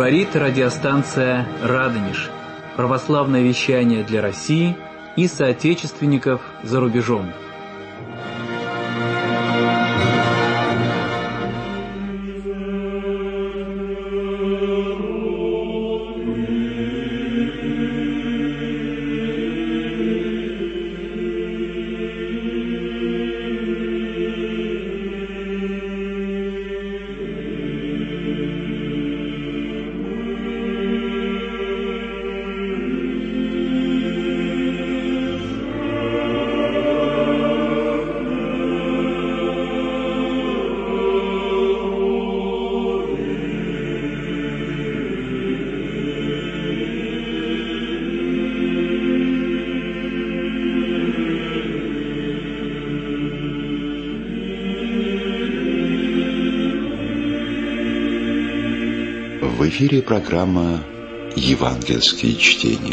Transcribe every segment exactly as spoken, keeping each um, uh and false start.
Говорит радиостанция «Радонеж». Православное вещание для России и соотечественников за рубежом. В эфире программа «Евангельские чтения».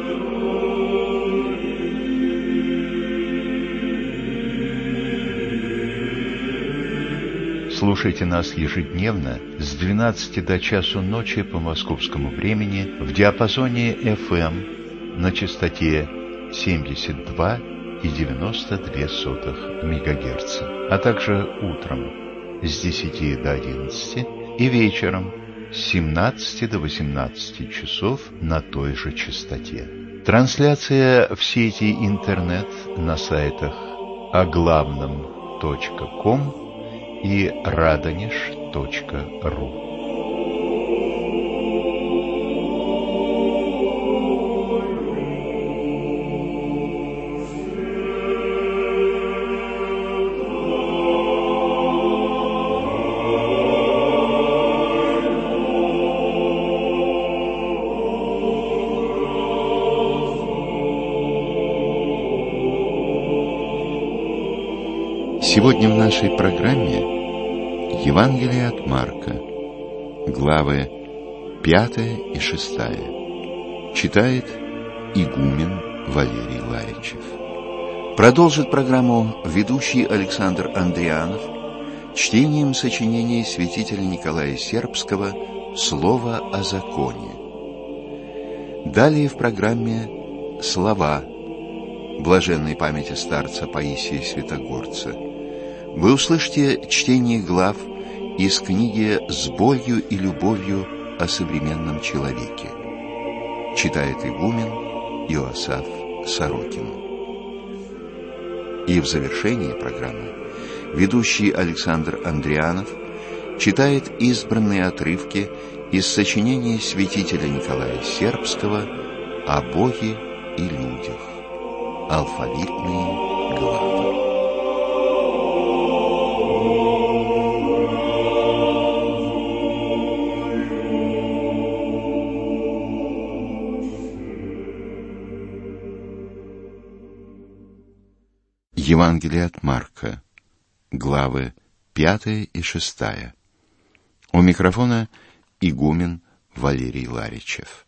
Слушайте нас ежедневно с двенадцати до часу ночи по московскому времени в диапазоне эф эм на частоте семьдесят два и девяносто две сотых мегагерца, а также утром с десяти до одиннадцати и вечером с семнадцати до восемнадцати часов на той же частоте. Трансляция в сети интернет на сайтах оглавном точка ком и радонеж точка ру. Сегодня в нашей программе Евангелие от Марка, главы пятая и шестая. Читает игумен Валерий Ларичев. Продолжит программу ведущий Александр Андрианов чтением сочинения святителя Николая Сербского «Слово о законе». Далее в программе «Слова» блаженной памяти старца Паисия Святогорца. Вы услышите чтение глав из книги «С болью и любовью о современном человеке». Читает игумен Иосаф Сорокин. И в завершении программы ведущий Александр Андрианов читает избранные отрывки из сочинения святителя Николая Сербского о Боге и людях. Алфавитные главы. Евангелие от Марка, главы пятая и шестая. У микрофона игумен Валерий Ларичев.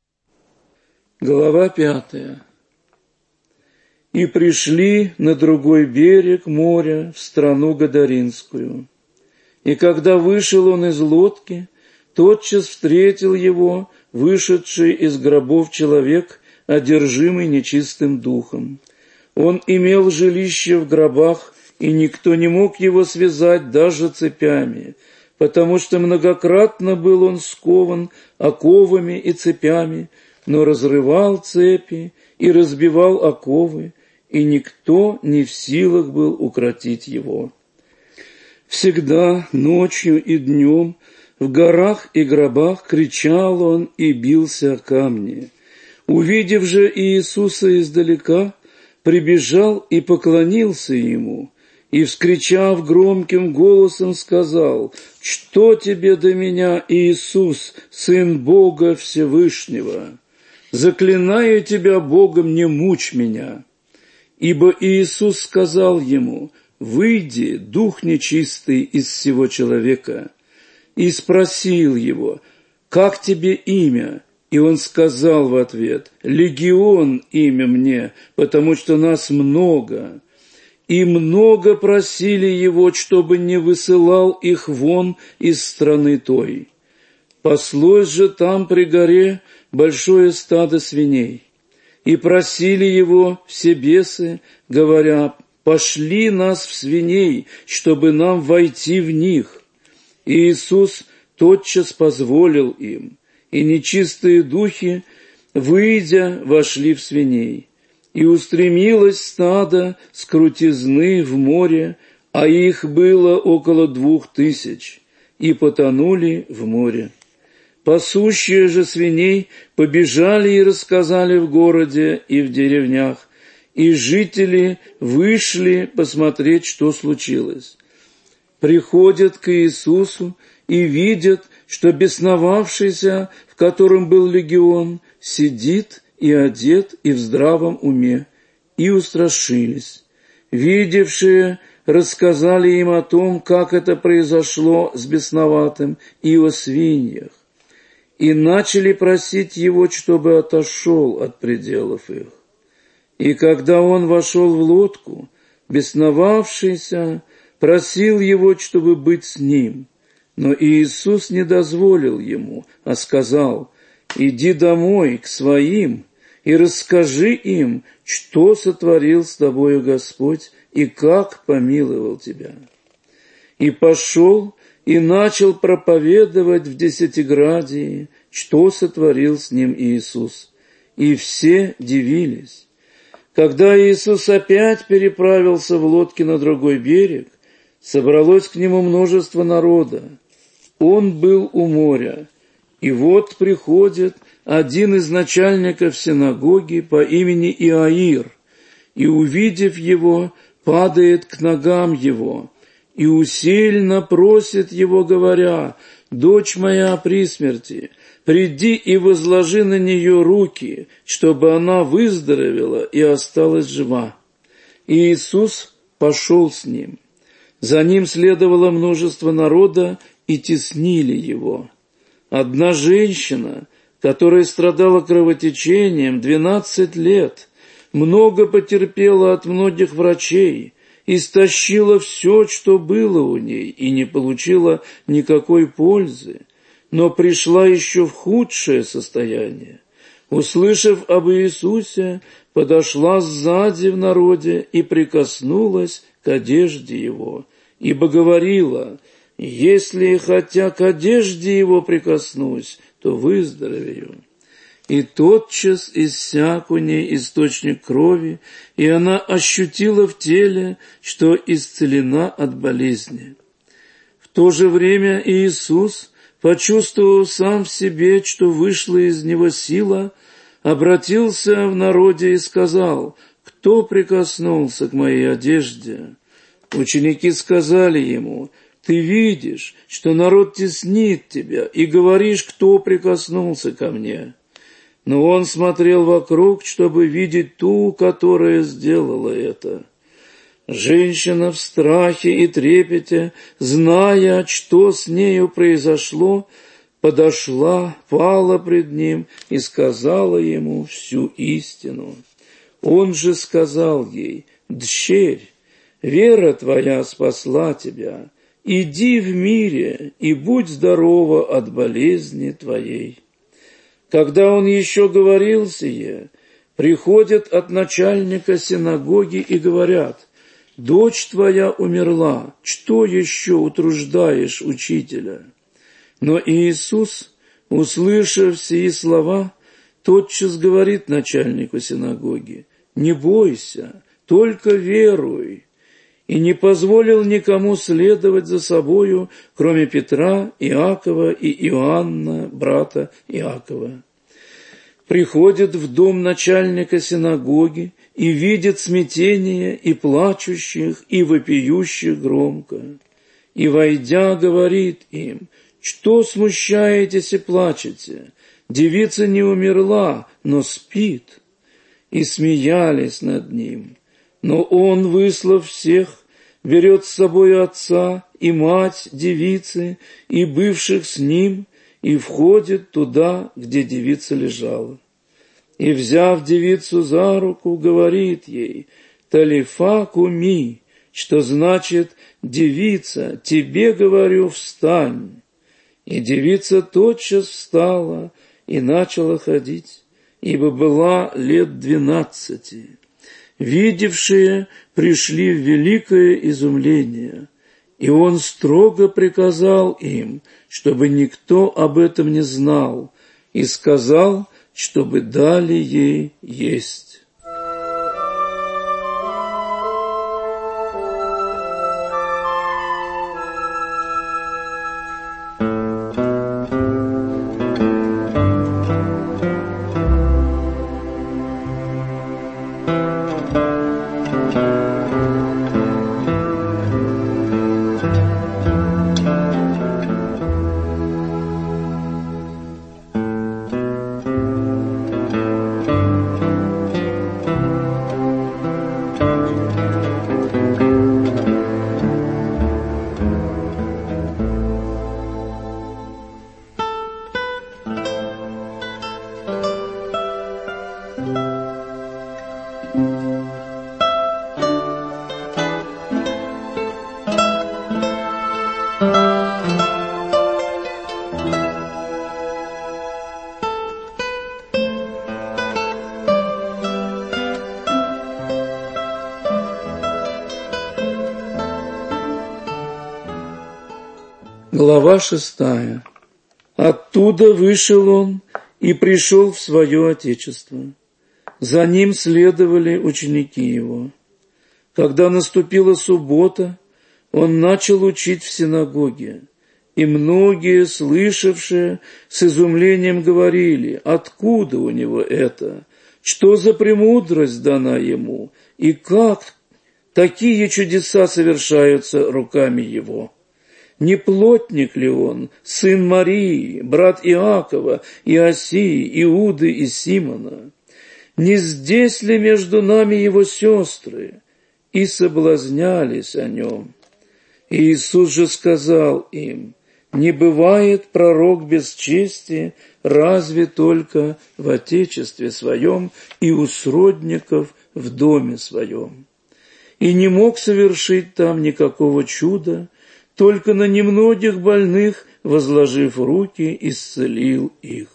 Глава пятая. И пришли на другой берег моря, в страну Гадаринскую. И когда вышел он из лодки, тотчас встретил его вышедший из гробов человек, одержимый нечистым духом. Он имел жилище в гробах, и никто не мог его связать даже цепями, потому что многократно был он скован оковами и цепями, но разрывал цепи и разбивал оковы, и никто не в силах был укротить его. Всегда, ночью и днем, в горах и гробах кричал он и бился о камни. Увидев же Иисуса издалека, прибежал и поклонился ему, и, вскричав громким голосом, сказал: «Что тебе до меня, Иисус, Сын Бога Всевышнего? Заклинаю тебя Богом, не мучь меня». Ибо Иисус сказал ему: «Выйди, дух нечистый, из сего человека». И спросил его: «Как тебе имя?» И он сказал в ответ: «Легион имя мне, потому что нас много». И много просили его, чтобы не высылал их вон из страны той. Паслось же там при горе большое стадо свиней, и просили его все бесы, говоря: «Пошли нас в свиней, чтобы нам войти в них». И Иисус тотчас позволил им, и нечистые духи, выйдя, вошли в свиней. И устремилось стадо с крутизны в море, а их было около двух тысяч, и потонули в море. Пасущие же свиней побежали и рассказали в городе и в деревнях, и жители вышли посмотреть, что случилось. Приходят к Иисусу и видят, что бесновавшийся, в котором был легион, сидит и одет, и в здравом уме, и устрашились. Видевшие рассказали им о том, как это произошло с бесноватым, и о свиньях, и начали просить его, чтобы отошел от пределов их. И когда он вошел в лодку, бесновавшийся просил его, чтобы быть с ним, но Иисус не дозволил ему, а сказал: «Иди домой к своим и расскажи им, что сотворил с тобою Господь и как помиловал тебя». И пошел и начал проповедовать в Десятиградии, что сотворил с ним Иисус. И все дивились. Когда Иисус опять переправился в лодке на другой берег, собралось к нему множество народа. Он был у моря, и вот приходит один из начальников синагоги по имени Иаир, и, увидев его, падает к ногам его, и усильно просит его, говоря: «Дочь моя при смерти, приди и возложи на нее руки, чтобы она выздоровела и осталась жива». И Иисус пошел с ним. За ним следовало множество народа, и теснили его. Одна женщина, которая страдала кровотечением двенадцать лет, много потерпела от многих врачей, истощила все, что было у ней, и не получила никакой пользы, но пришла еще в худшее состояние. Услышав об Иисусе, подошла сзади в народе и прикоснулась к одежде его, ибо говорила: «Если хотя к одежде его прикоснусь, то выздоровею». И тотчас иссяк у ней источник крови, и она ощутила в теле, что исцелена от болезни. В то же время Иисус, почувствовав сам в себе, что вышла из него сила, обратился в народе и сказал: «Кто прикоснулся к моей одежде?» Ученики сказали ему: «Ты видишь, что народ теснит тебя, и говоришь: кто прикоснулся ко мне?» Но он смотрел вокруг, чтобы видеть ту, которая сделала это. Женщина в страхе и трепете, зная, что с нею произошло, подошла, пала пред ним и сказала ему всю истину. Он же сказал ей: «Дщерь, вера твоя спасла тебя, иди в мире и будь здорова от болезни твоей». Когда он еще говорил сие, приходят от начальника синагоги и говорят: «Дочь твоя умерла, что еще утруждаешь учителя?» Но Иисус, услышав сии слова, тотчас говорит начальнику синагоги: «Не бойся, только веруй». И не позволил никому следовать за собою, кроме Петра, Иакова и Иоанна, брата Иакова. Приходит в дом начальника синагоги и видит смятение и плачущих, и вопиющих громко. И, войдя, говорит им: «Что смущаетесь и плачете? Девица не умерла, но спит». И смеялись над ним. Но он, выслав всех, берет с собой отца и мать девицы и бывших с ним, и входит туда, где девица лежала. И, взяв девицу за руку, говорит ей: «Талифа куми», что значит: «Девица, тебе говорю, встань». И девица тотчас встала и начала ходить, ибо была лет двенадцати. Видевшие пришли в великое изумление, и он строго приказал им, чтобы никто об этом не знал, и сказал, чтобы дали ей есть. Глава шестая. Оттуда вышел он и пришел в свое отечество. За ним следовали ученики его. Когда наступила суббота, он начал учить в синагоге, и многие, слышавшие, с изумлением говорили: откуда у него это? Что за премудрость дана ему? И как такие чудеса совершаются руками его? Не плотник ли он, сын Марии, брат Иакова, Иосии, Иуды и Симона? Не здесь ли между нами его сестры? И соблазнялись о нем. И Иисус же сказал им: не бывает пророк без чести, разве только в отечестве своем и у сродников в доме своем. И не мог совершить там никакого чуда, только на немногих больных, возложив руки, исцелил их.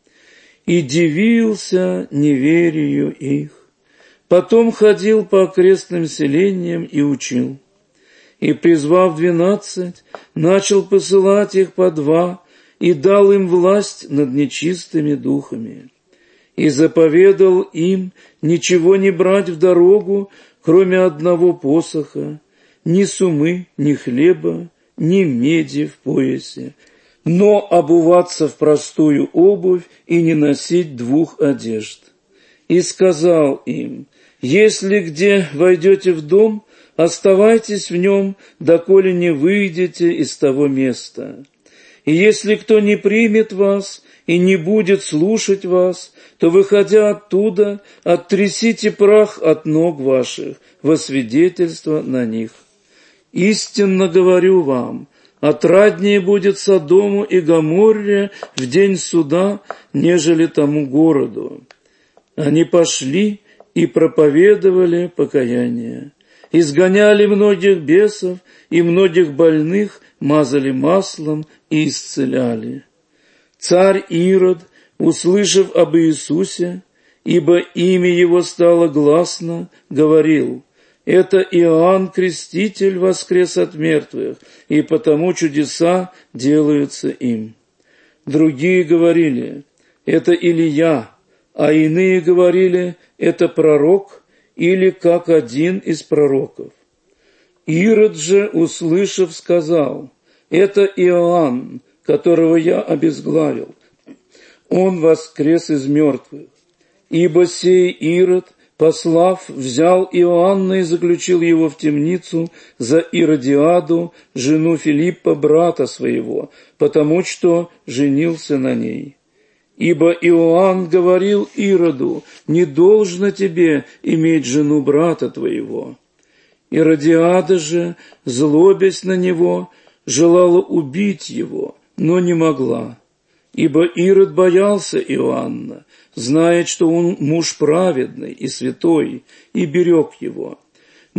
И дивился неверию их. Потом ходил по окрестным селениям и учил. И, призвав двенадцать, начал посылать их по два, и дал им власть над нечистыми духами. И заповедал им ничего не брать в дорогу, кроме одного посоха, ни сумы, ни хлеба, ни меди в поясе, но обуваться в простую обувь и не носить двух одежд. И сказал им: если где войдете в дом, оставайтесь в нем, доколе не выйдете из того места. И если кто не примет вас и не будет слушать вас, то, выходя оттуда, оттрясите прах от ног ваших во свидетельство на них. Истинно говорю вам, отраднее будет Содому и Гоморре в день суда, нежели тому городу. Они пошли и проповедовали покаяние, изгоняли многих бесов и многих больных мазали маслом и исцеляли. Царь Ирод, услышав об Иисусе, ибо имя его стало гласно, говорил: это Иоанн Креститель воскрес от мертвых, и потому чудеса делаются им. Другие говорили: это Илия, а иные говорили: это пророк или как один из пророков. Ирод же, услышав, сказал: это Иоанн, которого я обезглавил. Он воскрес из мертвых. Ибо сей Ирод, послав, взял Иоанна и заключил его в темницу за Иродиаду, жену Филиппа, брата своего, потому что женился на ней. Ибо Иоанн говорил Ироду: не должно тебе иметь жену брата твоего. Иродиада же, злобясь на него, желала убить его, но не могла. Ибо Ирод боялся Иоанна, знает, что он муж праведный и святой, и берег его.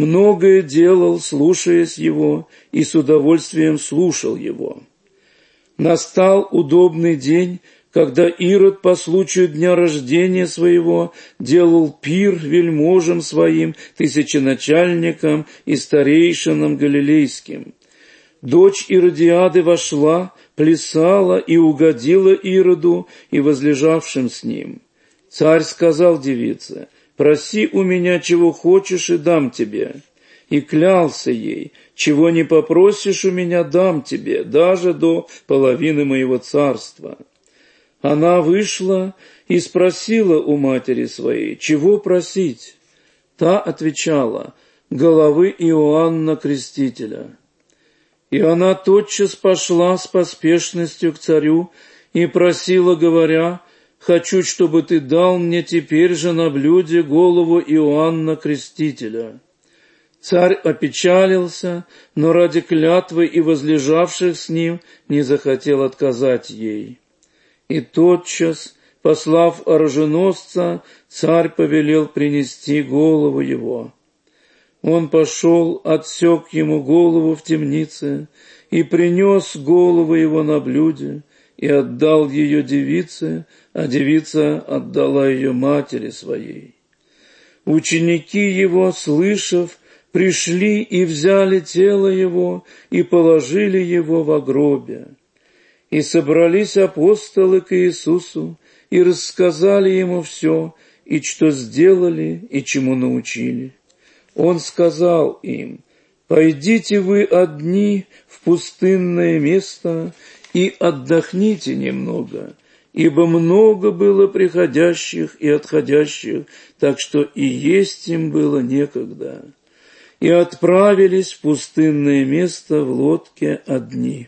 Многое делал, слушаясь его, и с удовольствием слушал его. Настал удобный день, когда Ирод по случаю дня рождения своего делал пир вельможам своим, тысяченачальникам и старейшинам галилейским. Дочь Иродиады вошла, плясала и угодила Ироду и возлежавшим с ним. Царь сказал девице: «Проси у меня, чего хочешь, и дам тебе». И клялся ей: «Чего не попросишь у меня, дам тебе, даже до половины моего царства». Она вышла и спросила у матери своей: «Чего просить?» Та отвечала: «Головы Иоанна Крестителя». И она тотчас пошла с поспешностью к царю и просила, говоря: «Хочу, чтобы ты дал мне теперь же на блюде голову Иоанна Крестителя». Царь опечалился, но ради клятвы и возлежавших с ним не захотел отказать ей. И тотчас, послав оруженосца, царь повелел принести голову его. Он пошел, отсек ему голову в темнице и принес голову его на блюде и отдал ее девице, а девица отдала ее матери своей. Ученики его, слышав, пришли и взяли тело его и положили его во гробе. И собрались апостолы к Иисусу и рассказали ему все, и что сделали, и чему научили. Он сказал им: «Пойдите вы одни в пустынное место и отдохните немного, ибо много было приходящих и отходящих, так что и есть им было некогда». И отправились в пустынное место в лодке одни.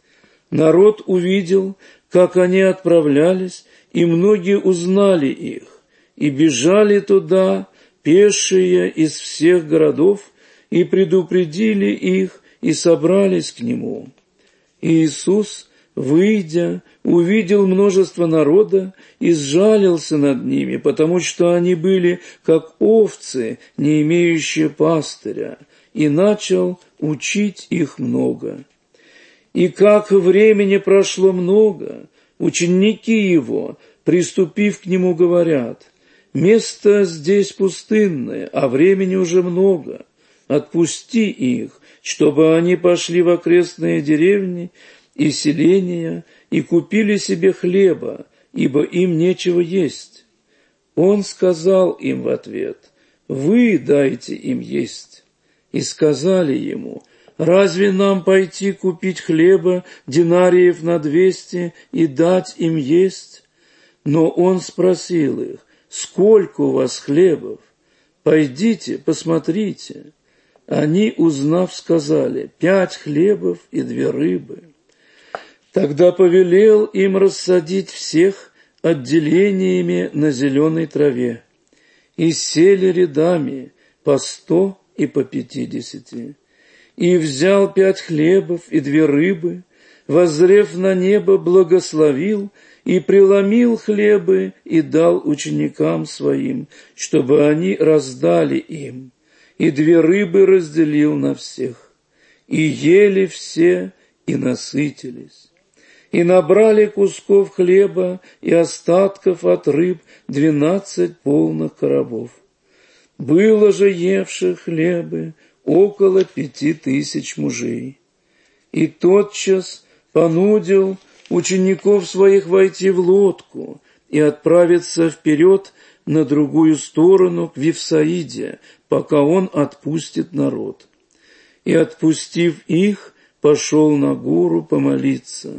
Народ увидел, как они отправлялись, и многие узнали их, и бежали туда пешие из всех городов, и предупредили их, и собрались к нему. И Иисус, выйдя, увидел множество народа и сжалился над ними, потому что они были как овцы, не имеющие пастыря, и начал учить их много. И как времени прошло много, ученики его, приступив к нему, говорят: «Место здесь пустынное, а времени уже много. Отпусти их, чтобы они пошли в окрестные деревни и селения и купили себе хлеба, ибо им нечего есть». Он сказал им в ответ: «Вы дайте им есть». И сказали ему: «Разве нам пойти купить хлеба динариев на двести и дать им есть?» Но он спросил их: «Сколько у вас хлебов? Пойдите, посмотрите». Они, узнав, сказали: «Пять хлебов и две рыбы». Тогда повелел им рассадить всех отделениями на зеленой траве, и сели рядами по сто и по пятидесяти. И взял пять хлебов и две рыбы, воззрев на небо, благословил и преломил хлебы и дал ученикам своим, чтобы они раздали им, и две рыбы разделил на всех. И ели все, и насытились. И набрали кусков хлеба и остатков от рыб двенадцать полных коробов. Было же евших хлебы около пяти тысяч мужей. И тотчас понудил учеников своих войти в лодку и отправиться вперед на другую сторону к Вифсаиде, пока он отпустит народ. И, отпустив их, пошел на гору помолиться.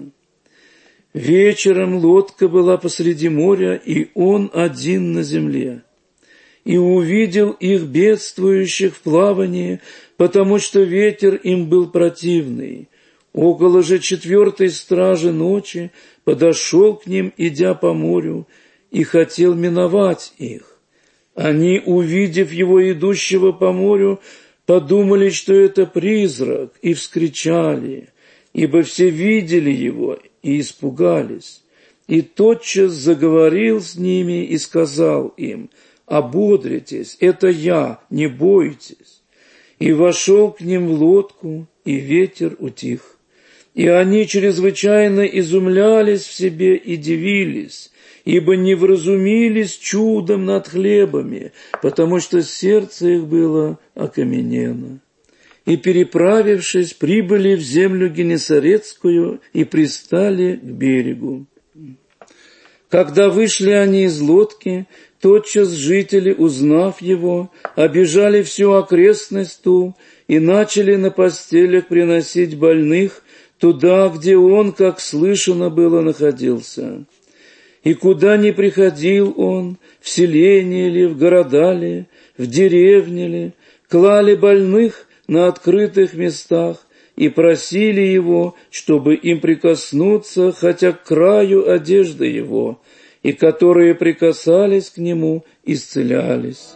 Вечером лодка была посреди моря, и он один на земле. И увидел их бедствующих в плавании, потому что ветер им был противный. Около же четвертой стражи ночи подошел к ним, идя по морю, и хотел миновать их. Они, увидев его идущего по морю, подумали, что это призрак, и вскричали, ибо все видели его и испугались. И тотчас заговорил с ними и сказал им: «Ободритесь, это я, не бойтесь». И вошел к ним в лодку, и ветер утих. И они чрезвычайно изумлялись в себе и дивились, ибо не вразумились чудом над хлебами, потому что сердце их было окаменено. И, переправившись, прибыли в землю Генесарецкую и пристали к берегу. Когда вышли они из лодки, тотчас жители, узнав его, обежали всю окрестность ту и начали на постелях приносить больных туда, где он, как слышано было, находился. И куда ни приходил он, в селение ли, в города ли, в деревне ли, клали больных на открытых местах и просили его, чтобы им прикоснуться хотя к краю одежды его, и которые прикасались к нему, исцелялись.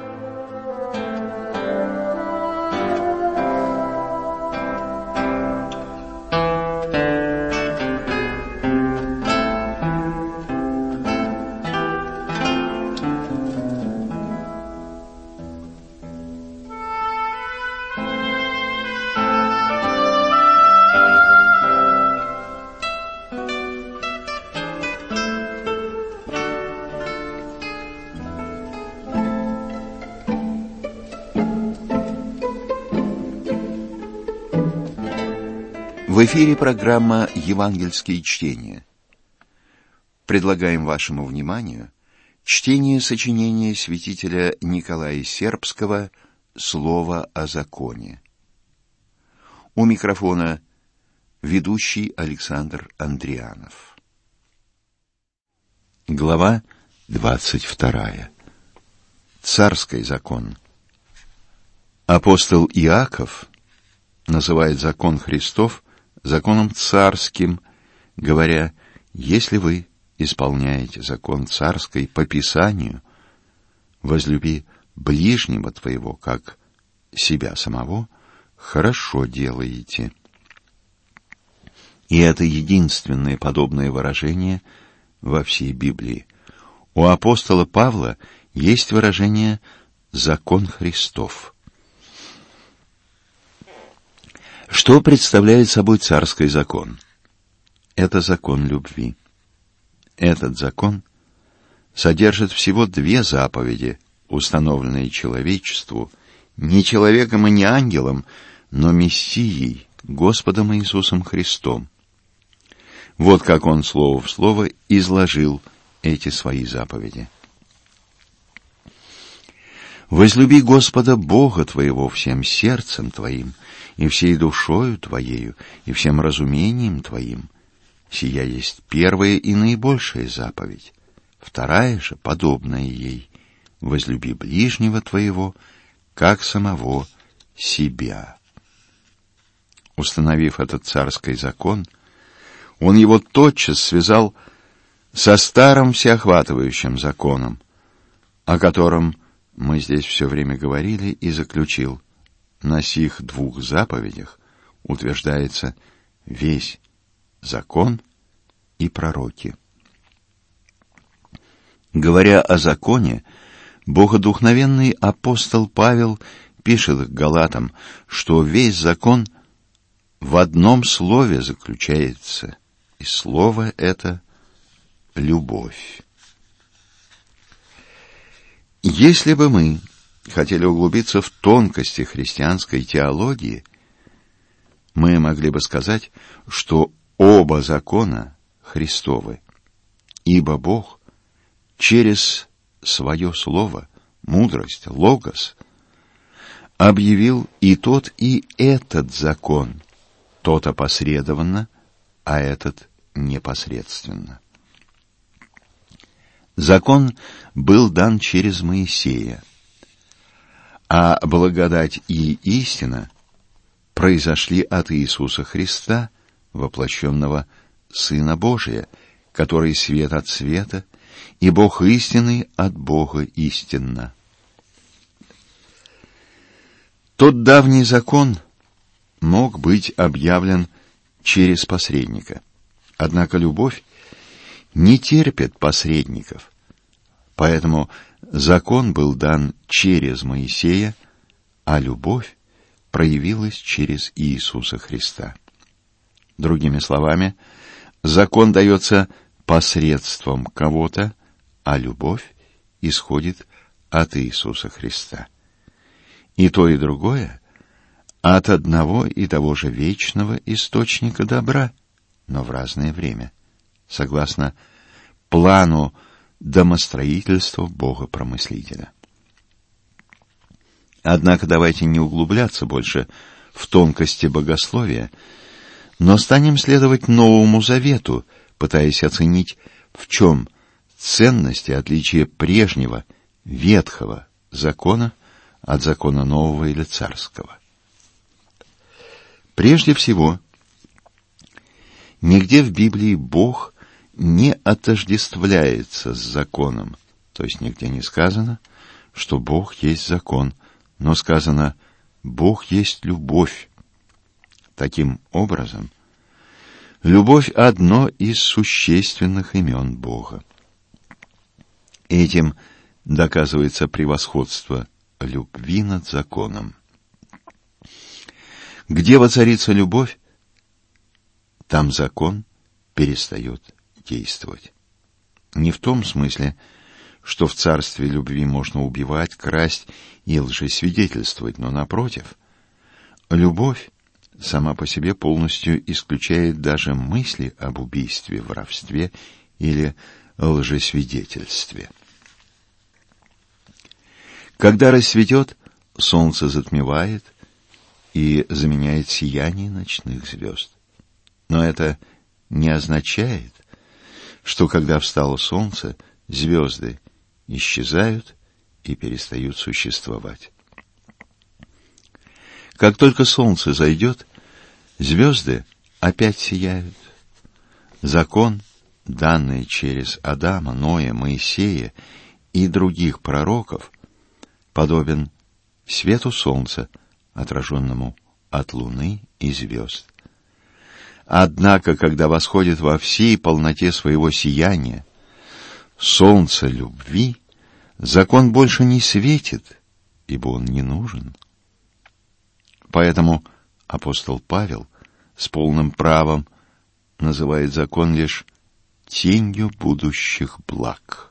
В эфире программа «Евангельские чтения». Предлагаем вашему вниманию чтение сочинения святителя Николая Сербского «Слово о законе». У микрофона ведущий Александр Андрианов. Глава двадцать вторая. Царский закон. Апостол Иаков называет закон Христов законом царским, говоря: если вы исполняете закон царский по Писанию, возлюби ближнего твоего, как себя самого, хорошо делаете. И это единственное подобное выражение во всей Библии. У апостола Павла есть выражение «закон Христов». Что представляет собой царский закон? Это закон любви. Этот закон содержит всего две заповеди, установленные человечеству, не человеком и не ангелом, но Мессией, Господом Иисусом Христом. Вот как он слово в слово изложил эти свои заповеди. «Возлюби Господа Бога твоего всем сердцем твоим, и всей душою твоею, и всем разумением твоим. Сия есть первая и наибольшая заповедь. Вторая же, подобная ей: возлюби ближнего твоего, как самого себя». Установив этот царский закон, он его тотчас связал со старым всеохватывающим законом, о котором мы здесь все время говорили, и заключил: на сих двух заповедях утверждается весь закон и пророки. Говоря о законе, богодухновенный апостол Павел пишет к галатам, что весь закон в одном слове заключается, и слово это — любовь. Если бы мы хотели углубиться в тонкости христианской теологии, мы могли бы сказать, что оба закона Христовы, ибо Бог через свое слово, мудрость, логос, объявил и тот, и этот закон, тот опосредованно, а этот непосредственно. Закон был дан через Моисея, а благодать и истина произошли от Иисуса Христа, воплощенного Сына Божия, который свет от света, и Бог истинный от Бога истинно. Тот давний закон мог быть объявлен через посредника, однако любовь не терпит посредников, поэтому закон был дан через Моисея, а любовь проявилась через Иисуса Христа. Другими словами, закон дается посредством кого-то, а любовь исходит от Иисуса Христа. И то, и другое от одного и того же вечного источника добра, но в разное время, согласно плану домостроительства Бога-промыслителя. Однако давайте не углубляться больше в тонкости богословия, но станем следовать Новому Завету, пытаясь оценить, в чем ценность и отличие прежнего, ветхого закона от закона нового или царского. Прежде всего, нигде в Библии Бог не отождествляется с законом, то есть нигде не сказано, что Бог есть закон, но сказано «Бог есть любовь». Таким образом, любовь — одно из существенных имен Бога. Этим доказывается превосходство любви над законом. Где воцарится любовь, там закон перестает действовать. Не в том смысле, что в царстве любви можно убивать, красть и лжесвидетельствовать, но напротив, любовь сама по себе полностью исключает даже мысли об убийстве, воровстве или лжесвидетельстве. Когда рассветет, солнце затмевает и заменяет сияние ночных звезд. Но это не означает, что когда встало солнце, звезды исчезают и перестают существовать. Как только солнце зайдет, звезды опять сияют. Закон, данный через Адама, Ноя, Моисея и других пророков, подобен свету солнца, отраженному от луны и звезд. Однако, когда восходит во всей полноте своего сияния солнце любви, закон больше не светит, ибо он не нужен. Поэтому апостол Павел с полным правом называет закон лишь тенью будущих благ.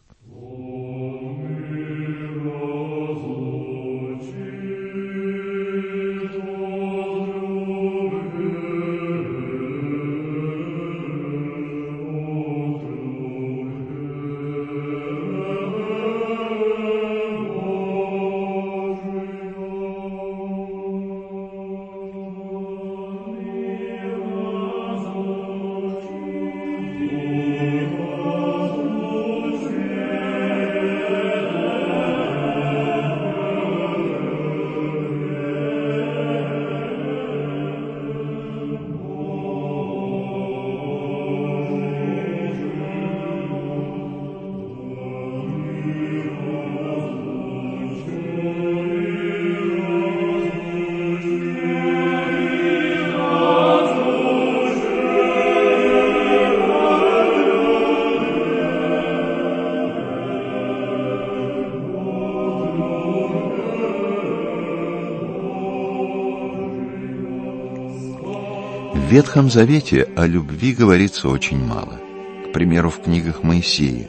В Ветхом Завете о любви говорится очень мало. К примеру, в книгах Моисея.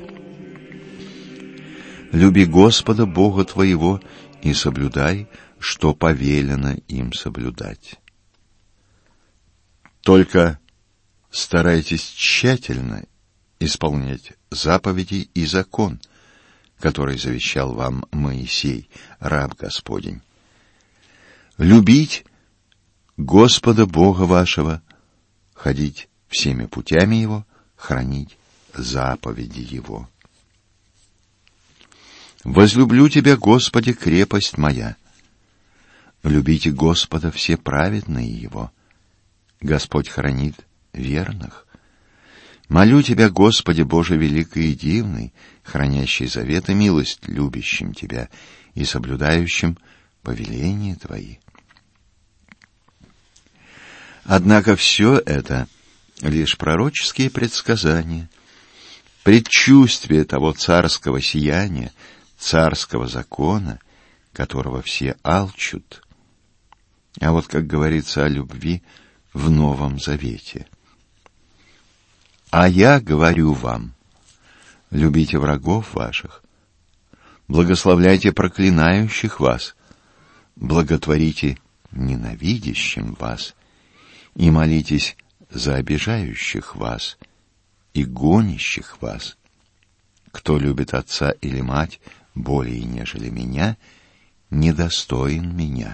«Люби Господа Бога твоего и соблюдай, что повелено им соблюдать». Только старайтесь тщательно исполнять заповеди и закон, который завещал вам Моисей, раб Господень. Любить Господа Бога вашего, ходить всеми путями Его, хранить заповеди Его. Возлюблю Тебя, Господи, крепость моя. Любите Господа все праведные Его. Господь хранит верных. Молю Тебя, Господи, Боже великий и дивный, хранящий завет и милость любящим Тебя и соблюдающим повеления Твои. Однако все это лишь пророческие предсказания, предчувствие того царского сияния, царского закона, которого все алчут. А вот как говорится о любви в Новом Завете. А я говорю вам, любите врагов ваших, благословляйте проклинающих вас, благотворите ненавидящим вас и молитесь за обижающих вас и гонящих вас. Кто любит отца или мать более, нежели меня, недостоин меня.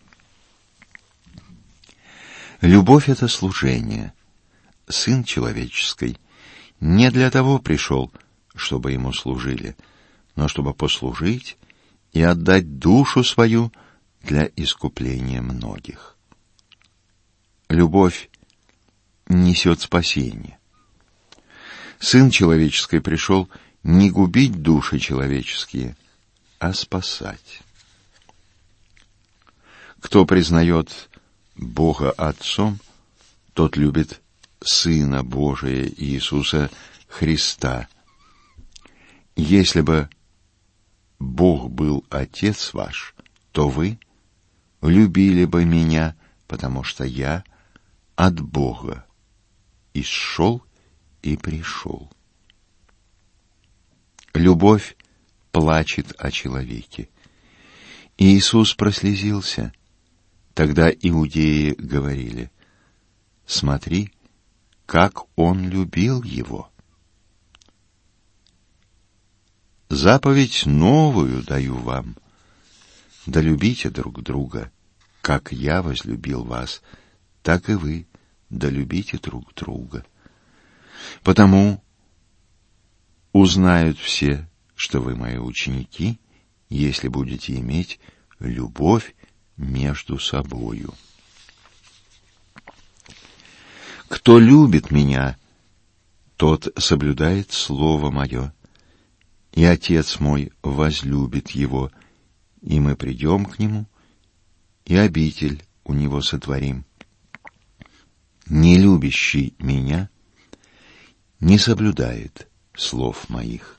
Любовь — это служение. Сын человеческий не для того пришел, чтобы ему служили, но чтобы послужить и отдать душу свою для искупления многих. Любовь несет спасение. Сын человеческий пришел не губить души человеческие, а спасать. Кто признает Бога Отцом, тот любит Сына Божия Иисуса Христа. Если бы Бог был Отец ваш, то вы любили бы меня, потому что я от Бога исшел и пришел. Любовь плачет о человеке. Иисус прослезился. Тогда иудеи говорили: «Смотри, как Он любил Его». Заповедь новую даю вам: да любите друг друга, как я возлюбил вас, так и вы да любите друг друга. Потому узнают все, что вы мои ученики, если будете иметь любовь между собою. Кто любит меня, тот соблюдает слово мое, и Отец мой возлюбит его, и мы придем к нему, и обитель у него сотворим. Не любящий меня не соблюдает слов моих.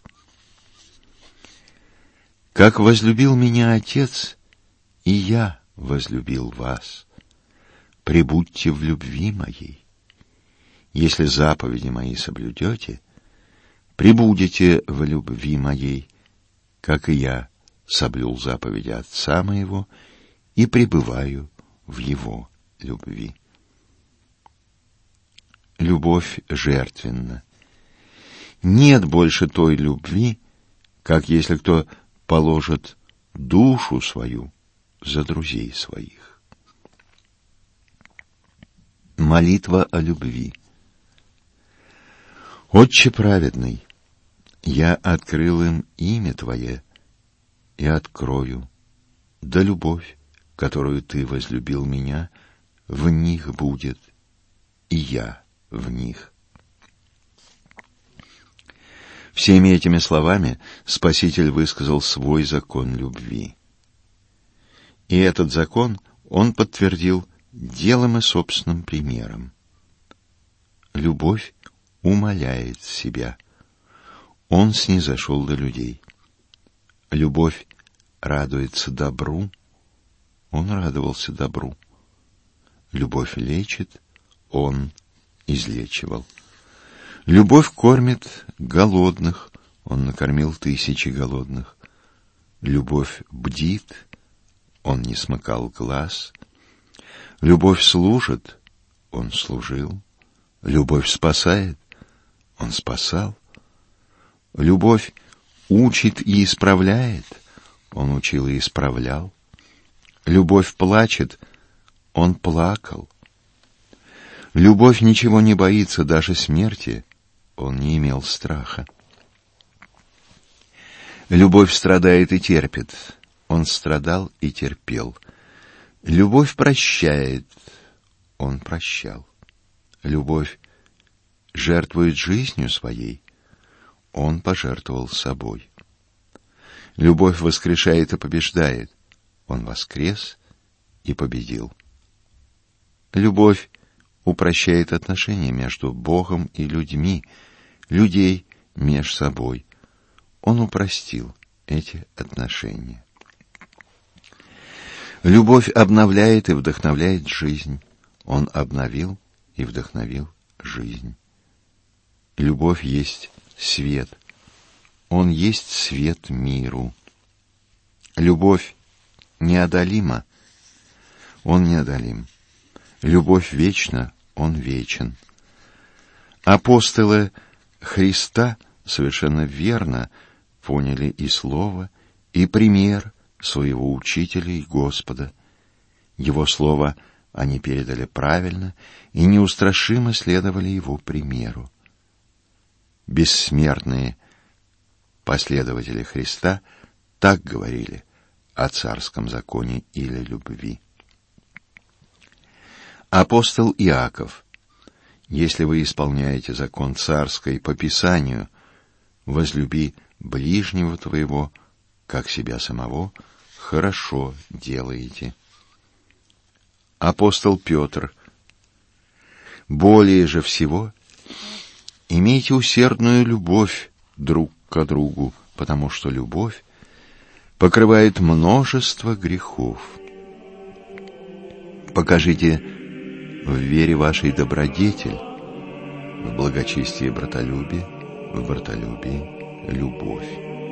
Как возлюбил меня Отец, и я возлюбил вас. Пребудьте в любви моей. Если заповеди мои соблюдете, пребудете в любви моей, как и я соблюл заповеди Отца моего и пребываю в его любви. Любовь жертвенна. Нет больше той любви, как если кто положит душу свою за друзей своих. Молитва о любви. Отче праведный, я открыл им имя Твое и открою, да любовь, которую Ты возлюбил меня, в них будет, и я в них. Всеми этими словами Спаситель высказал свой закон любви. И этот закон Он подтвердил делом и собственным примером. Любовь умаляет себя. Он снизошел до людей. Любовь радуется добру. Он радовался добру. Любовь лечит. Он излечивал. Любовь кормит голодных. Он накормил тысячи голодных. Любовь бдит. Он не смыкал глаз. Любовь служит. Он служил. Любовь спасает. Он спасал. Любовь учит и исправляет. Он учил и исправлял. Любовь плачет. Он плакал. Любовь ничего не боится, даже смерти. Он не имел страха. Любовь страдает и терпит. Он страдал и терпел. Любовь прощает. Он прощал. Любовь жертвует жизнью своей. Он пожертвовал собой. Любовь воскрешает и побеждает. Он воскрес и победил. Любовь упрощает отношения между Богом и людьми, людей меж собой. Он упростил эти отношения. Любовь обновляет и вдохновляет жизнь. Он обновил и вдохновил жизнь. Любовь есть свет. Он есть свет миру. Любовь неодолима. Он неодолим. Любовь вечна. Он вечен. Апостолы Христа совершенно верно поняли и слово, и пример своего учителя и Господа. Его слово они передали правильно и неустрашимо следовали его примеру. Бессмертные последователи Христа так говорили о царском законе или любви. Апостол Иаков: если вы исполняете закон царский по Писанию, возлюби ближнего твоего, как себя самого, хорошо делаете. Апостол Петр: более же всего имейте усердную любовь друг к другу, потому что любовь покрывает множество грехов. Покажите в вере вашей добродетель, в благочестии братолюбие, в братолюбии любовь.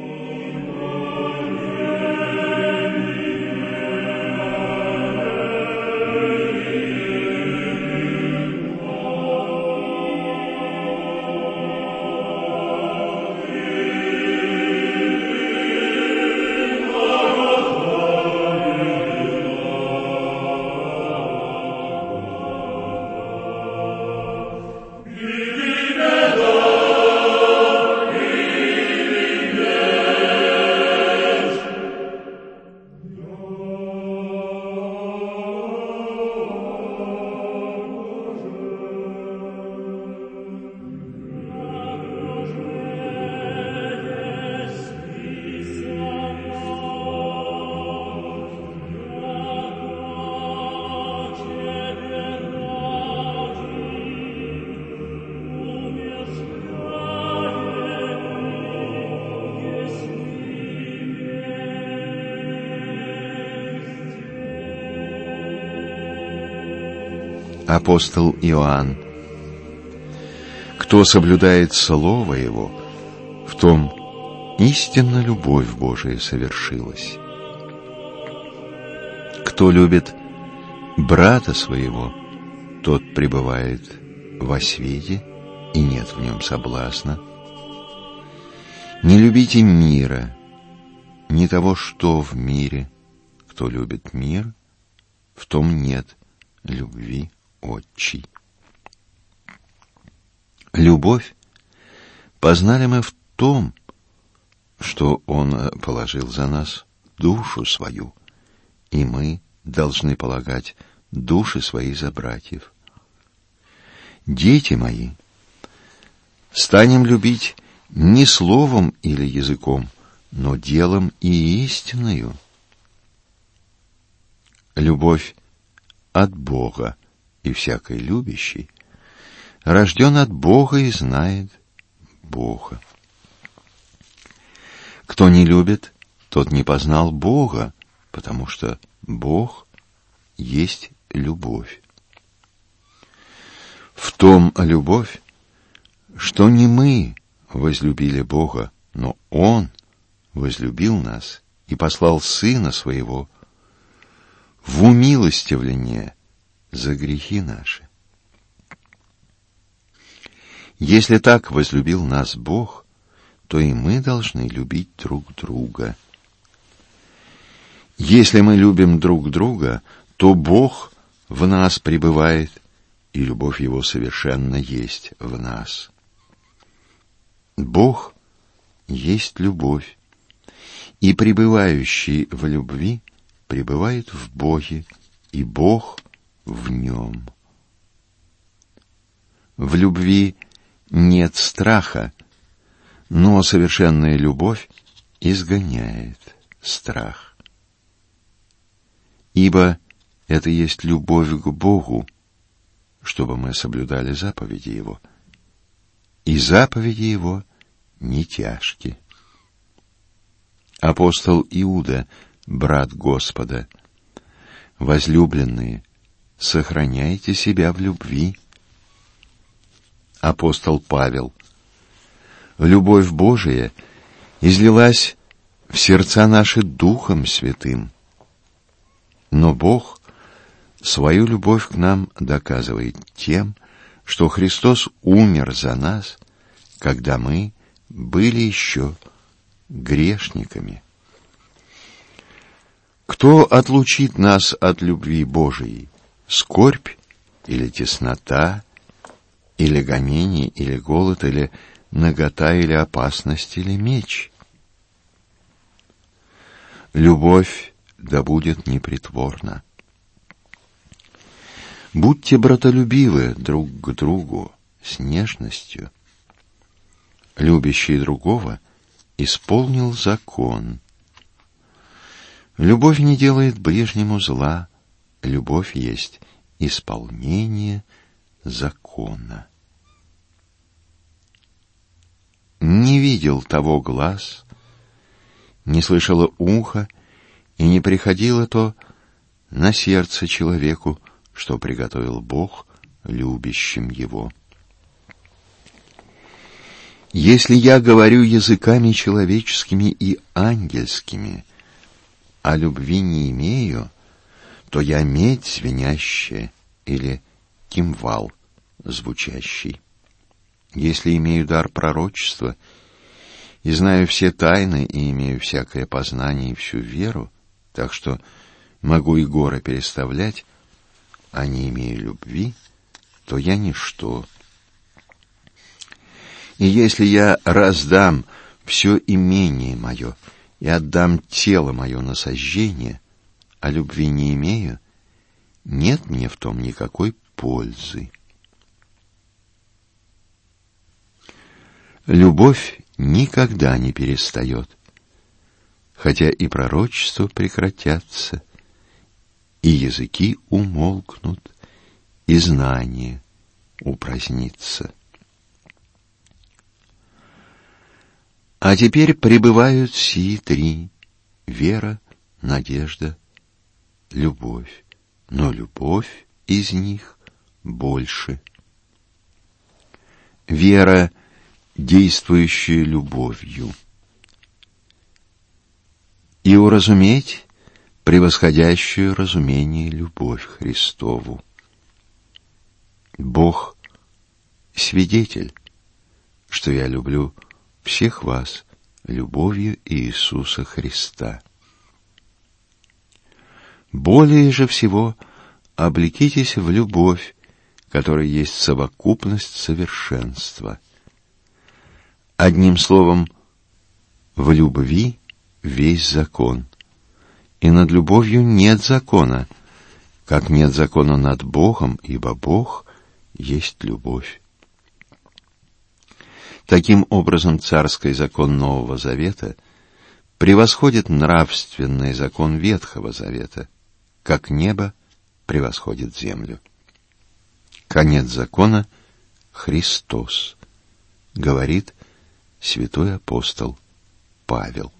Апостол Иоанн: кто соблюдает слово его, в том истинно любовь Божия совершилась. Кто любит брата своего, тот пребывает во свете, и нет в нем соблазна. Не любите мира, ни того, что в мире. Кто любит мир, в том нет любви Отчей. Любовь познали мы в том, что Он положил за нас душу свою, и мы должны полагать души свои за братьев. Дети мои, станем любить не словом или языком, но делом и истиною. Любовь от Бога, и всякий любящий рожден от Бога и знает Бога. Кто не любит, тот не познал Бога, потому что Бог есть любовь. В том любовь, что не мы возлюбили Бога, но Он возлюбил нас и послал Сына Своего в умилостивление за грехи наши. Если так возлюбил нас Бог, то и мы должны любить друг друга. Если мы любим друг друга, то Бог в нас пребывает, и любовь Его совершенно есть в нас. Бог есть любовь, и пребывающий в любви пребывает в Боге, и Бог в нем. В любви нет страха, но совершенная любовь изгоняет страх. Ибо это есть любовь к Богу, чтобы мы соблюдали заповеди Его. И заповеди Его не тяжки. Апостол Иуда, брат Господа: возлюбленные, сохраняйте себя в любви. Апостол Павел Любовь Божия излилась в сердца наши Духом Святым. Но Бог свою любовь к нам доказывает тем, что Христос умер за нас, когда мы были еще грешниками. Кто отлучит нас от любви Божией? Скорбь или теснота, или гонение, или голод, или нагота, или опасность, или меч? Любовь да будет непритворна. Будьте братолюбивы друг к другу с нежностью. Любящий другого исполнил закон. Любовь не делает ближнему зла, любовь есть исполнение закона. Не видел того глаз, не слышало ухо, и не приходило то на сердце человеку, что приготовил Бог любящим его. Если я говорю языками человеческими и ангельскими, а любви не имею, то я медь звенящая или кимвал звучащий. Если имею дар пророчества и знаю все тайны и имею всякое познание и всю веру, так что могу и горы переставлять, а не имею любви, то я ничто. И если я раздам все имение мое и отдам тело мое на сожжение, а любви не имею, нет мне в том никакой пользы. Любовь никогда не перестает, хотя и пророчества прекратятся, и языки умолкнут, и знание упразднится. А теперь пребывают сии три — вера, надежда, любовь, но любовь из них больше. Вера, действующая любовью, и уразуметь превосходящую разумение любовь Христову. Бог свидетель, что я люблю всех вас любовью Иисуса Христа. Более же всего облекитесь в любовь, которая есть совокупность совершенства. Одним словом, в любви весь закон, и над любовью нет закона, как нет закона над Богом, ибо Бог есть любовь. Таким образом, царский закон Нового Завета превосходит нравственный закон Ветхого Завета, как небо превосходит землю. Конец закона — Христос, говорит святой апостол Павел.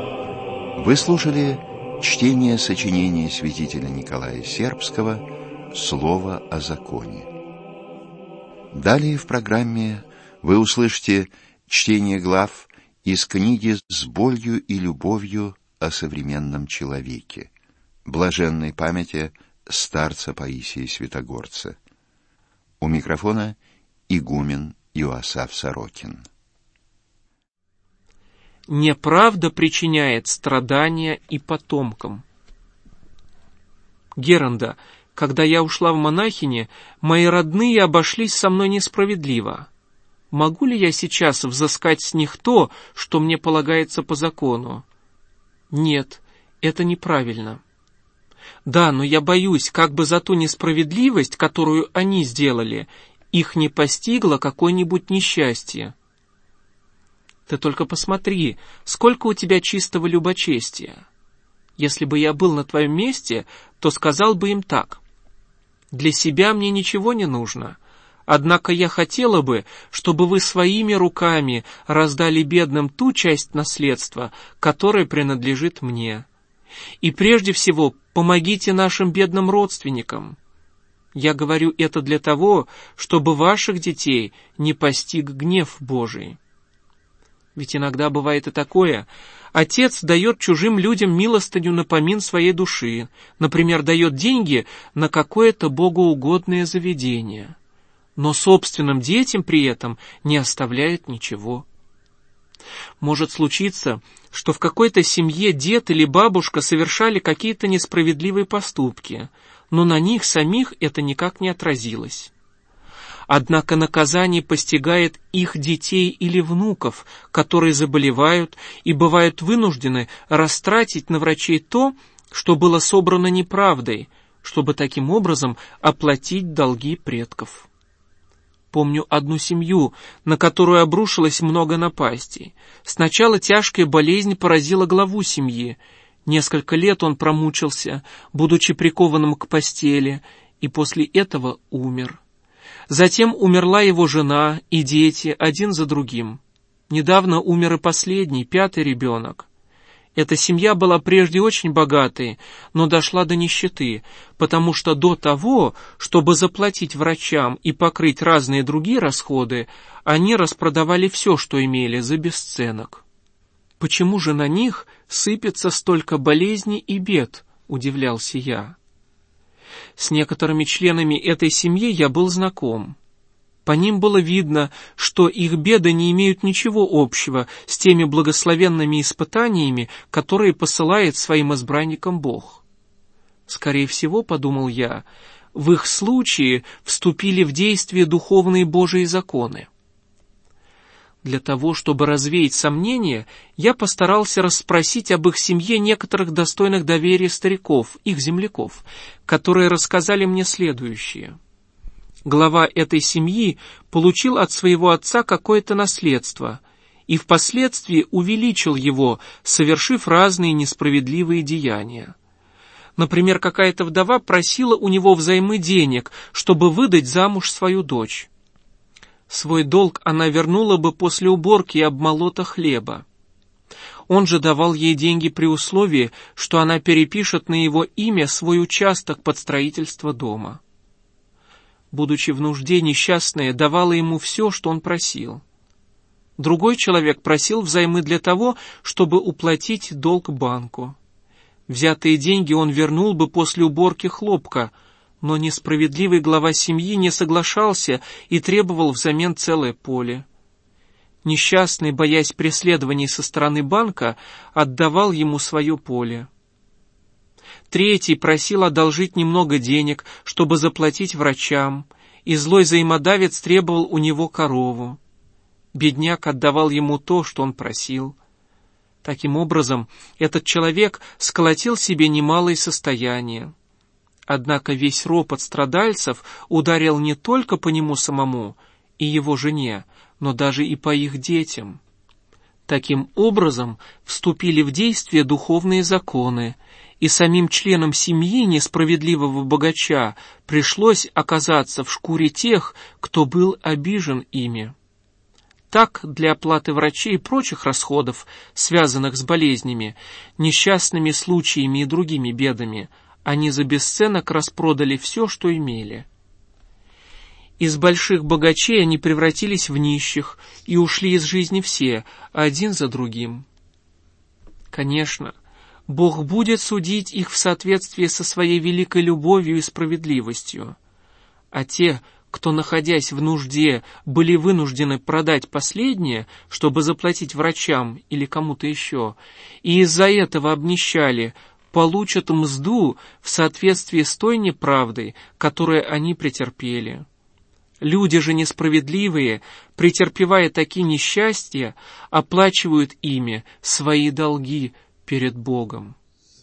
Вы слушали чтение сочинения святителя Николая Сербского Слово о законе. Далее в программе вы услышите чтение глав из книги «С болью и любовью о современном человеке» блаженной памяти старца Паисия Святогорца. У микрофона игумен Иоасаф Сорокин. Неправда причиняет страдания и потомкам. Геранда, когда я ушла в монахини, мои родные обошлись со мной несправедливо. Могу ли я сейчас взыскать с них то, что мне полагается по закону? Нет, это неправильно. Да, но я боюсь, как бы за ту несправедливость, которую они сделали, их не постигло какое-нибудь несчастье. Ты только посмотри, сколько у тебя чистого любочестия. Если бы я был на твоем месте, то сказал бы им так: для себя мне ничего не нужно, однако я хотела бы, чтобы вы своими руками раздали бедным ту часть наследства, которая принадлежит мне. И прежде всего помогите нашим бедным родственникам. Я говорю это для того, чтобы ваших детей не постиг гнев Божий. Ведь иногда бывает и такое. Отец дает чужим людям милостыню на помин своей души, например, дает деньги на какое-то богоугодное заведение, но собственным детям при этом не оставляет ничего. Может случиться, что в какой-то семье дед или бабушка совершали какие-то несправедливые поступки, но на них самих это никак не отразилось. Однако наказание постигает их детей или внуков, которые заболевают и бывают вынуждены растратить на врачей то, что было собрано неправдой, чтобы таким образом оплатить долги предков. Помню одну семью, на которую обрушилось много напастей. Сначала тяжкая болезнь поразила главу семьи. Несколько лет он промучился, будучи прикованным к постели, и после этого умер. Затем умерла его жена и дети один за другим. Недавно умер и последний, пятый ребенок. Эта семья была прежде очень богатой, но дошла до нищеты, потому что до того, чтобы заплатить врачам и покрыть разные другие расходы, они распродавали все, что имели, за бесценок. Почему же на них сыпется столько болезней и бед, удивлялся я. С некоторыми членами этой семьи я был знаком. По ним было видно, что их беды не имеют ничего общего с теми благословенными испытаниями, которые посылает своим избранникам Бог. Скорее всего, подумал я, в их случае вступили в действие духовные Божии законы. Для того, чтобы развеять сомнения, я постарался расспросить об их семье некоторых достойных доверия стариков, их земляков, которые рассказали мне следующее. Глава этой семьи получил от своего отца какое-то наследство и впоследствии увеличил его, совершив разные несправедливые деяния. Например, какая-то вдова просила у него взаймы денег, чтобы выдать замуж свою дочь. Свой долг она вернула бы после уборки и обмолота хлеба. Он же давал ей деньги при условии, что она перепишет на его имя свой участок под строительство дома. Будучи в нужде, несчастная давала ему все, что он просил. Другой человек просил взаймы для того, чтобы уплатить долг банку. Взятые деньги он вернул бы после уборки хлопка, но несправедливый глава семьи не соглашался и требовал взамен целое поле. Несчастный, боясь преследований со стороны банка, отдавал ему свое поле. Третий просил одолжить немного денег, чтобы заплатить врачам, и злой взаимодавец требовал у него корову. Бедняк отдавал ему то, что он просил. Таким образом, этот человек сколотил себе немалое состояние. Однако весь ропот страдальцев ударил не только по нему самому и его жене, но даже и по их детям. Таким образом, вступили в действие духовные законы, и самим членам семьи несправедливого богача пришлось оказаться в шкуре тех, кто был обижен ими. Так, для оплаты врачей и прочих расходов, связанных с болезнями, несчастными случаями и другими бедами, Они за бесценок распродали все, что имели. Из больших богачей они превратились в нищих и ушли из жизни все, один за другим. Конечно, Бог будет судить их в соответствии со своей великой любовью и справедливостью. А те, кто, находясь в нужде, были вынуждены продать последнее, чтобы заплатить врачам или кому-то еще, и из-за этого обнищали, получат мзду в соответствии с той неправдой, которую они претерпели. Люди же несправедливые, претерпевая такие несчастья, оплачивают ими свои долги перед Богом.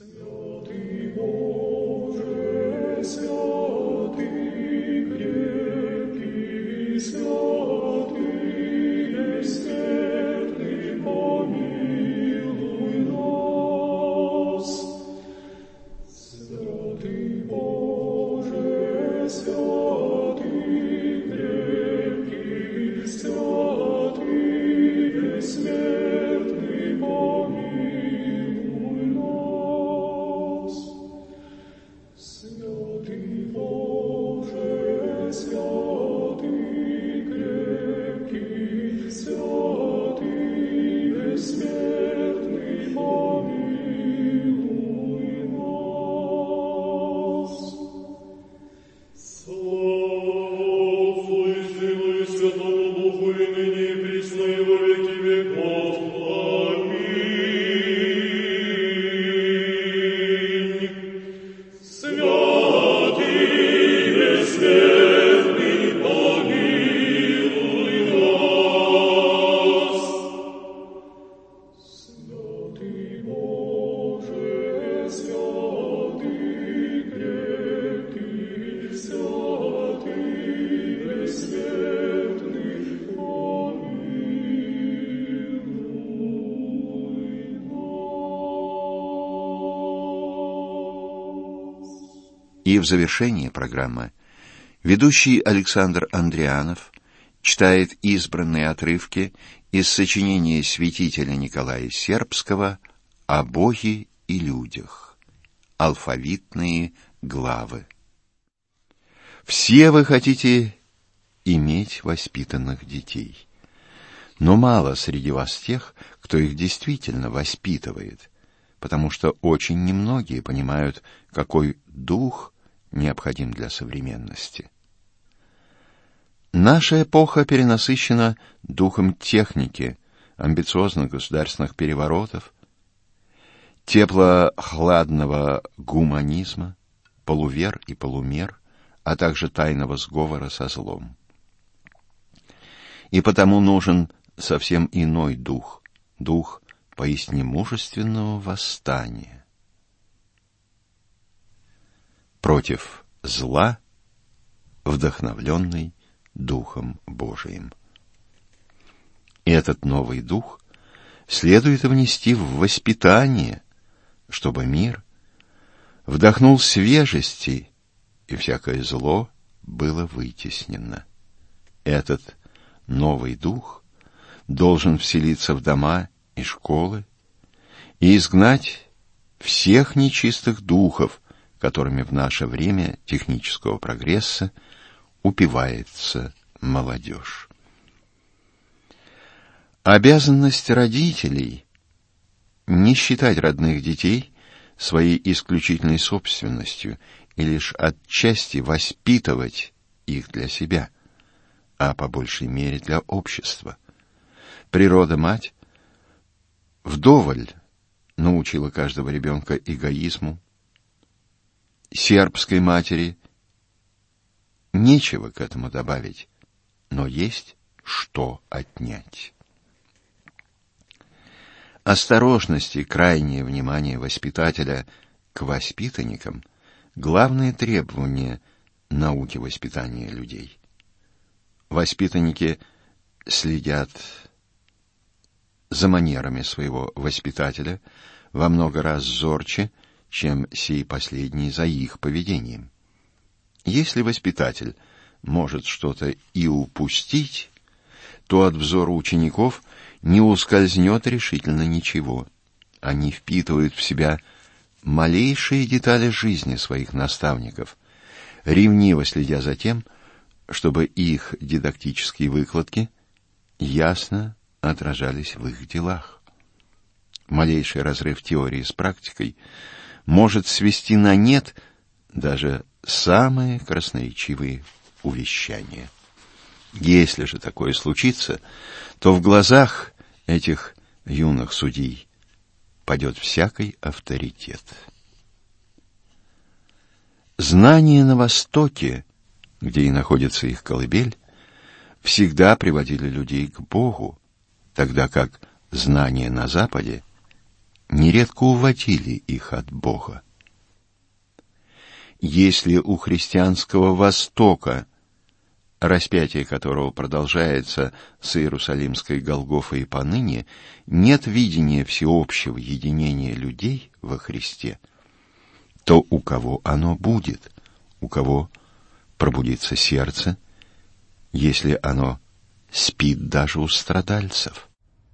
И в завершение программы ведущий Александр Андрианов читает избранные отрывки из сочинения святителя Николая Сербского «О Боге и людях». Алфавитные главы. Все вы хотите иметь воспитанных детей, но мало среди вас тех, кто их действительно воспитывает, потому что очень немногие понимают, какой дух необходим для современности. Наша эпоха перенасыщена духом техники, амбициозных государственных переворотов, тепло-хладного гуманизма, полувер и полумер, а также тайного сговора со злом. И потому нужен совсем иной дух, дух поистине мужественного восстания против зла, вдохновленный Духом Божиим. И этот новый дух следует внести в воспитание, чтобы мир вдохнул свежести, и всякое зло было вытеснено. Этот новый дух должен вселиться в дома и школы и изгнать всех нечистых духов, которыми в наше время технического прогресса упивается молодежь. Обязанность родителей — не считать родных детей своей исключительной собственностью и лишь отчасти воспитывать их для себя, а по большей мере для общества. Природа-мать вдоволь научила каждого ребенка эгоизму. Сербской матери нечего к этому добавить, но есть что отнять. Осторожность и крайнее внимание воспитателя к воспитанникам — главное требование науки воспитания людей. Воспитанники следят за манерами своего воспитателя во много раз зорче, чем сей последний за их поведением. Если воспитатель может что-то и упустить, то от взора учеников не ускользнет решительно ничего. Они впитывают в себя малейшие детали жизни своих наставников, ревниво следя за тем, чтобы их дидактические выкладки ясно отражались в их делах. Малейший разрыв теории с практикой может свести на нет даже самые красноречивые увещания. Если же такое случится, то в глазах этих юных судей падет всякий авторитет. Знания на Востоке, где и находится их колыбель, всегда приводили людей к Богу, тогда как знания на Западе нередко уводили их от Бога. Если у христианского Востока, распятие которого продолжается с Иерусалимской Голгофы и поныне, нет видения всеобщего единения людей во Христе, то у кого оно будет, у кого пробудится сердце, если оно спит даже у страдальцев?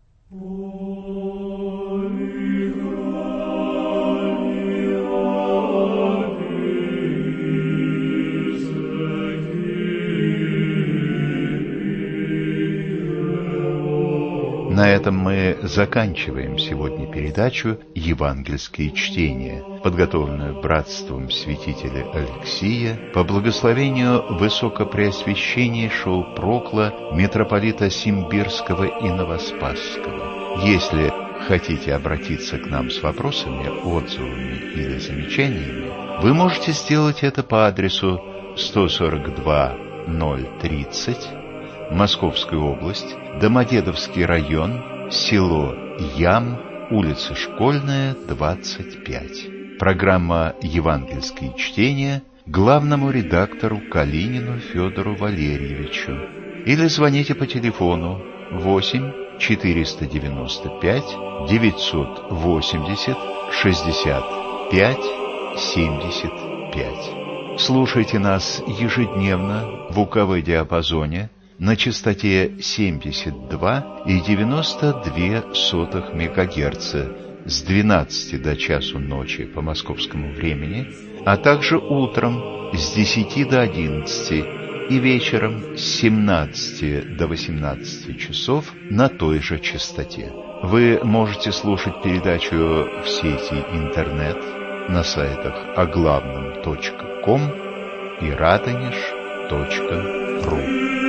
На этом мы заканчиваем сегодня передачу «Евангельские чтения», подготовленную братством святителя Алексия по благословению высокопреосвященнейшего прокла митрополита Симбирского и Новоспасского. Если хотите обратиться к нам с вопросами, отзывами или замечаниями, вы можете сделать это по адресу сто сорок два ноль тридцать, Московская область, Домодедовский район, село Ям, улица Школьная, двадцать пять. Программа «Евангельские чтения» главному редактору Калинину Федору Валерьевичу. Или звоните по телефону восемь четыреста девяносто пять девятьсот восемьдесят шестьдесят пять семьдесят пять. Слушайте нас ежедневно в УКВ-диапазоне на частоте семьдесят два и девяносто две сотых мегагерца с двенадцати до часу ночи по московскому времени, а также утром с десяти до одиннадцати и вечером с семнадцати до восемнадцати часов на той же частоте. Вы можете слушать передачу в сети интернет на сайтах оглавном точка ком и радонеж точка ру.